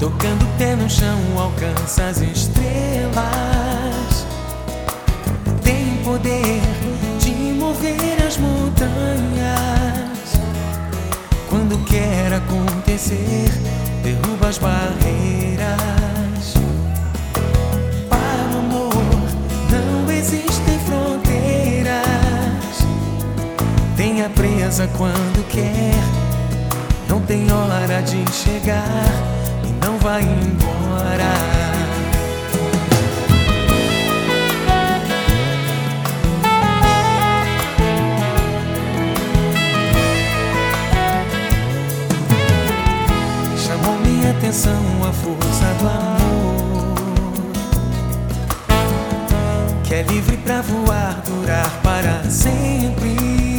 Tocando o pé no chão, alcança as estrelas. Tem poder de mover as montanhas. Quando quer acontecer, derruba as barreiras. Para o amor não existem fronteiras. Tenha presa quando quer, não tem hora de chegar e não vai embora. Chamou minha atenção a força do amor, que é livre pra voar, durar para sempre.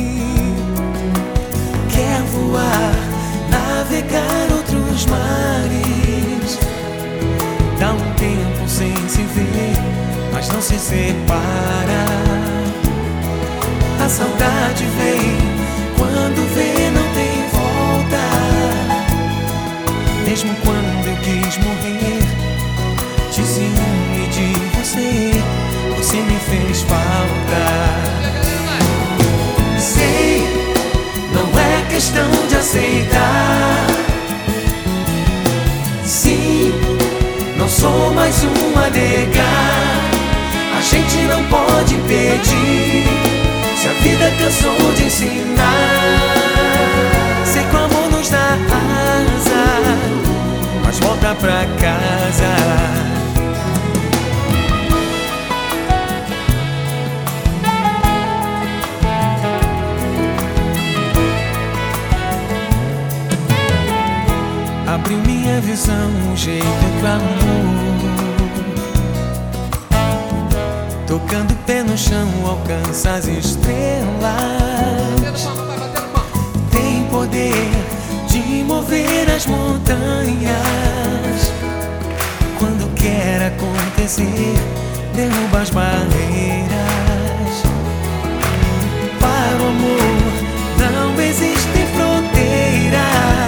Quer voar, navegar outros mares. Dá um tempo sem se ver, mas não se separa. A saudade vem, quando vê não tem volta. Mesmo quando eu quis morrer de ciúme de você, você me fez falta. Sei, não é questão de aceitar. Sim, não sou mais um a negar. A gente não pode pedir, se a vida cansou de ensinar. Sei que o amor nos dá asa, mas volta pra casa. Abriu minha visão, o jeito do amor. Tocando o pé no chão, alcança as estrelas. Tem poder de mover as montanhas. Quando quer acontecer, derruba as barreiras. Para o amor não existem fronteiras.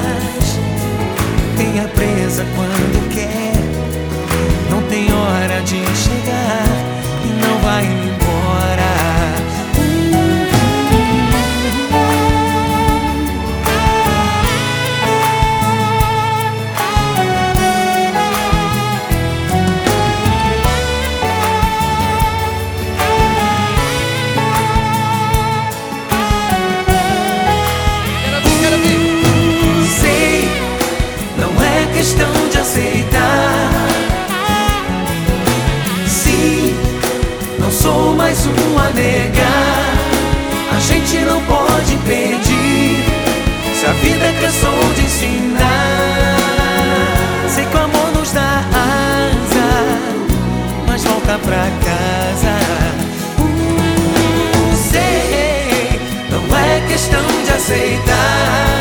Tenha presa quando quer, não tem hora de chegar e não vai embora. Questão de aceitar. Sim, não sou mais um a negar. A gente não pode pedir, se a vida cansou de ensinar. Sei que o amor nos dá asa, mas volta pra casa. Sei, não é questão de aceitar.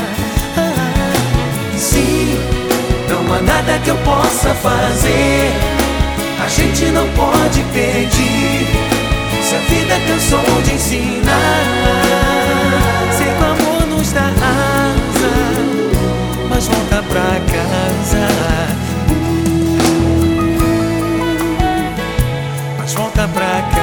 Não há nada que eu possa fazer, a gente não pode pedir, se a vida cansou de ensinar. Sei que o amor nos dá asa, mas volta pra casa. Mas volta pra casa.